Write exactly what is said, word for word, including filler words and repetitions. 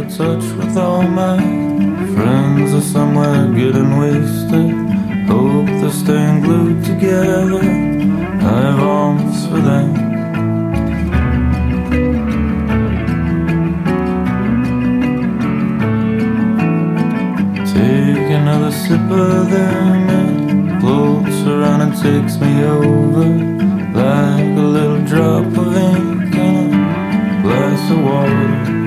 touch with all my friends are somewhere getting wasted. Hope they're staying glued together. I have arms for them. Take another sip of them. It floats around and takes me over like a little drop of ink in a glass of water.